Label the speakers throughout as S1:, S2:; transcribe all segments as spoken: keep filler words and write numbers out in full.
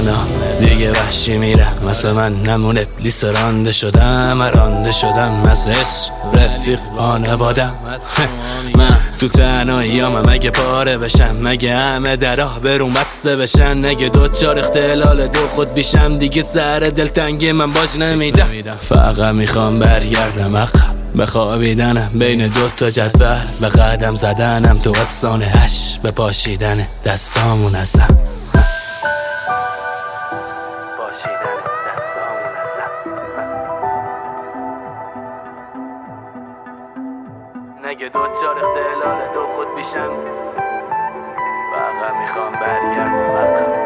S1: تنها دیگه وحشی میرم، مثل من نمون ابلیس رانده شدم، رانده شدم از عشق رفیق خانوادم. من تو تنهاییام مگه پاره بشم، مگه همه دراه برون بسته بشن، نگه دوچار اختلال دو خود بیشم، دیگه سر دلتنگی من باج نمیدم. فقط میخوام برگردم عقب به خوابیدنم بین دو تا جدول، به قدم زدنم تو آستانه هش، به پاشیدن دستامون ازم، پاشیدن دستامون ازم. نگه دو چار اختلال دو خود بیشم، فقط میخوام برگردم عقب.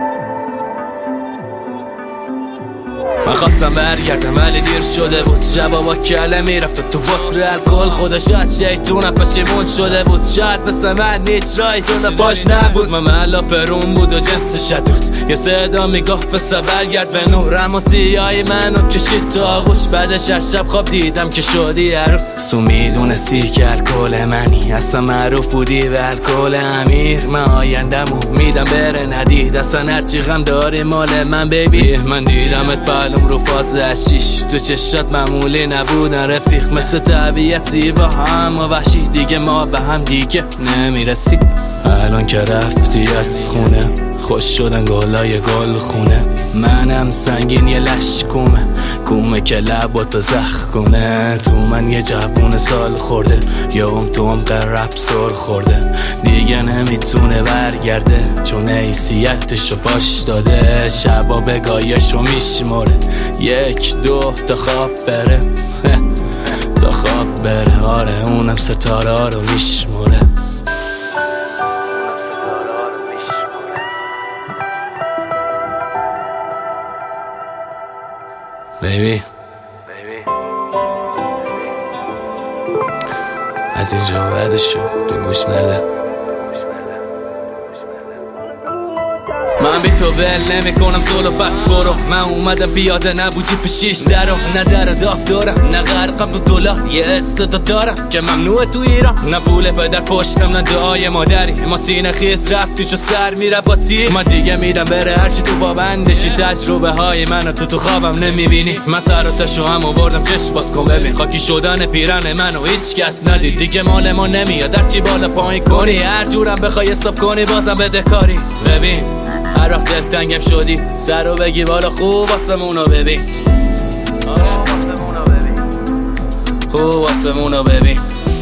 S1: من خواستم برگردم ولی دیر شده بود، شبا با کله میرفت تو بطر الکل، خودش از شیطونم پشیمون شده بود، شاید مثل من هیچ رای جون باش نبود. من محلا فرون بود و جنس شدود، یه صدا میگفت پسر برگرد به نور، اما سیایی منو کشید تو آغوش، بعدش هر شب خواب دیدم که شدی عروس. تو میدونستی که الکل منی، اصلا معروف بودی به الکل امیر، من آیندمو میدم بره ندید، اصلا هرچی غم داری مال من بیبی. من دیدمت بالم رو فاز هشیش، تو چشات معمولی نبودن رفیق، مثل طبیعت زیبا هم و وحشی، دیگه ما به هم دیگه نمیرسی. الان که رفتی از خونه خوش شدن گلای گل خونه، منم سنگین یه لش کومه کومه که لباتو زخ کنه. تو من یه جوون سال خورده، یا ام تو عمق رپ سر خورده، دیگه نمیتونه برگرده چون حیثیتشو باش داده، شبا بگایشو میشماره، یک دو تا خواب بره تا خواب بره، آره اونم ستاره ها رو میشماره. بیبی از اینجا بعدشو تو گوش نده، من بی تو ول نمی کنم سولو پس برو، من اومدم بیاده نبودی پیشیش درو، نه در داف دارم نه غرقم تو دلار، یه استعداد دارم که ممنوعه تو ایران، نه پول پدر پشتم نه دعای مادری، ما سینه خیس رفتی چو سر میره با تیر، من دیگه میدم بره هرچی تو با بندشی، تجربه های منو تو تو خوابم نمیبینی، من سراتشو هم آوردم چشم باز کن ببین، خاکی شدن پیرن منو هیچ کس ندید، دیگه مال ما نمیاد هرچی بالا پایین کنی، هر جورم بخوای حساب کنی بازم بده کاری. ببین هر وقت دلتنگم شدی سرو بگی بالا، خوب واسمونو ببین، آره واسمونو ببین، خوب واسمونو ببین.